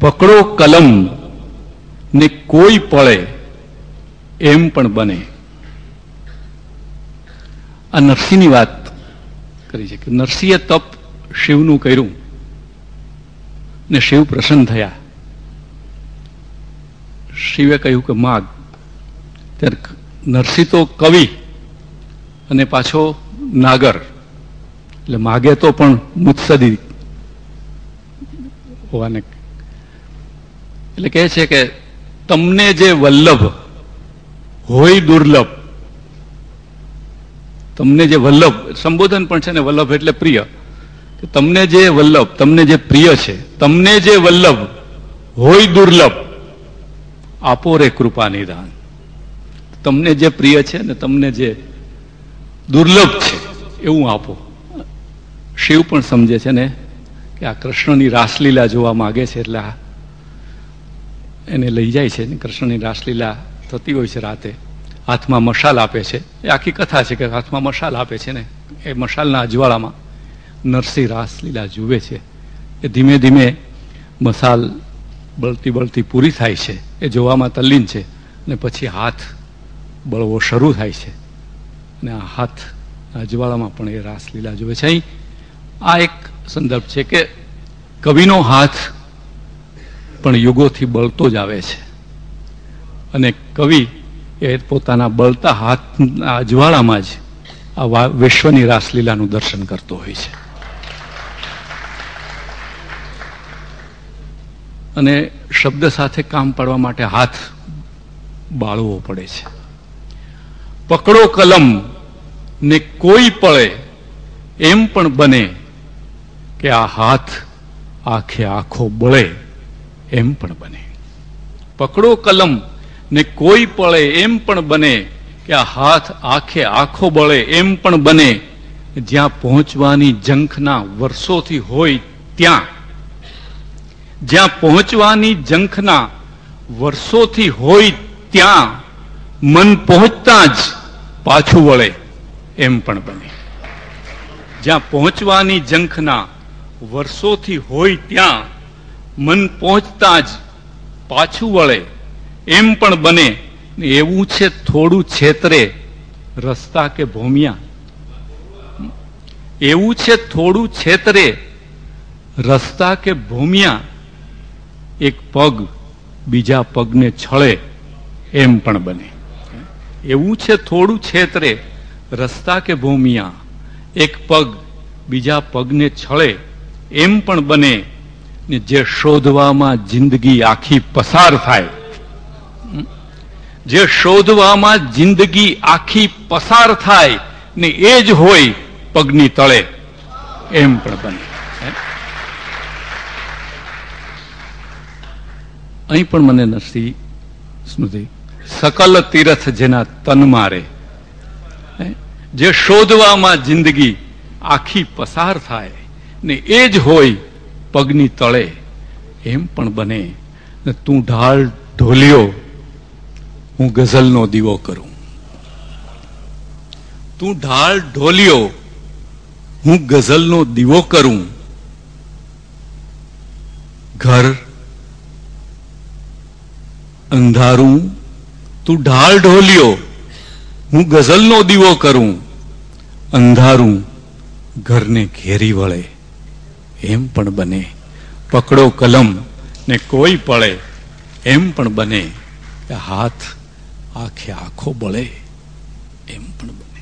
પકડો કલમ ને કોઈ પળે એમ પણ બને. આ નરસિંહની વાત કરી છે કે નરસિંહે તપ શિવનું કર્યું ને શિવ પ્રસન્ન થયા. શિવે કહ્યું કે માગ. ત્યારે નરસિંહ તો કવિ અને પાછો નાગર, એટલે માગે તો પણ મુત્સદી હોવાને, એટલે કહે છે કે તમને જે વલ્લભ હોય દુર્લભ, તમને જે વલ્લભ સંબોધન પણ છે ને, વલ્લભ એટલે પ્રિય, કે તમને જે વલ્લભ, તમને જે પ્રિય છે, તમને જે વલ્લભ હોય દુર્લભ, આપો રે કૃપા નિદાન. તમને જે પ્રિય છે ને તમને જે દુર્લભ છે એવું આપો. શિવ પણ સમજે છે ને કે આ કૃષ્ણની રાસલીલા જોવા માંગે છે, એટલે એને લઈ જાય છે. કૃષ્ણની રાસલીલા થતી હોય છે રાતે, હાથમાં મશાલ આપે છે. એ આખી કથા છે કે હાથમાં મશાલ આપે છે ને એ મશાલના અજવાળામાં નરસિંહ રાસલીલા જુએ છે. એ ધીમે ધીમે મશાલ બળતી બળતી પૂરી થાય છે, એ જોવામાં તલ્લીન છે. અને પછી હાથ બળવો શરૂ થાય છે અને આ હાથ અજવાળામાં પણ એ રાસલીલા જુએ છે. અહીં આ એક સંદર્ભ છે કે કવિનો હાથ પણ યુગોથી બળતો જ આવે છે અને કવિ એ પોતાના બળતા હાથના અજવાળામાં જ આ વિશ્વની રાસલીલાનું દર્શન કરતો હોય છે. અને શબ્દ સાથે કામ પાડવા માટે હાથ બાળવો પડે છે. પકડો કલમ ને કોઈ પળે એમ પણ બને કે આ હાથ આખે આખો બળે એમ પણ બને. પકડો કલમ ને કોઈ પળે એમ પણ બને કે આ હાથ આખે આખો બળે એમ પણ બને. જ્યાં પહોંચવાની ઝંખના વર્ષોથી હોય ત્યાં, જ્યાં પહોંચવાની ઝંખના વર્ષોથી હોય ત્યાં મન પહોંચતા જ પાછું વળે એમ પણ બને. જ્યાં પહોંચવાની ઝંખના વર્ષોથી હોય ત્યાં મન પહોંચતા જ પાછું વળે એમ પણ બને. એવું છે થોડું છેતરે રસ્તા કે ભોમિયા, એવું છે થોડું છેતરે રસ્તા કે ભોમિયા, એક પગ બીજા પગને છળે એમ પણ બને. એવું છે થોડું છેતરે રસ્તા કે ભૂમિયા, એક પગ બીજા પગને છળે એમ પણ બને. ને જે શોધવામાં જિંદગી આખી પસાર થાય, જે શોધવામાં જિંદગી આખી પસાર થાય ને એ જ હોય પગની તળે એમ પણ બને. અહીં પણ મને નરસિંહ સ્મૃતિ, સકલ તીરથ જેના તન મારે, જે શોધવામાં જિંદગી આખી પસાર થાય ને એ જ હોય પગની તળે એમ પણ બને. તું ઢાળ ઢોલ્યો હું ગઝલનો દીવો કરું, તું ઢાળ ઢોલ્યો હું ગઝલનો દીવો કરું. ઘર અંધારું તું ઢાળ ઢોલ્યો હું ગઝલનો દીવો કરું. અંધારું ઘરને ઘેરી વળે એમ પણ બને. પકડો કલમ ને કોઈ પળે એમ પણ બને. હાથ આખે આખો બળે એમ પણ બને.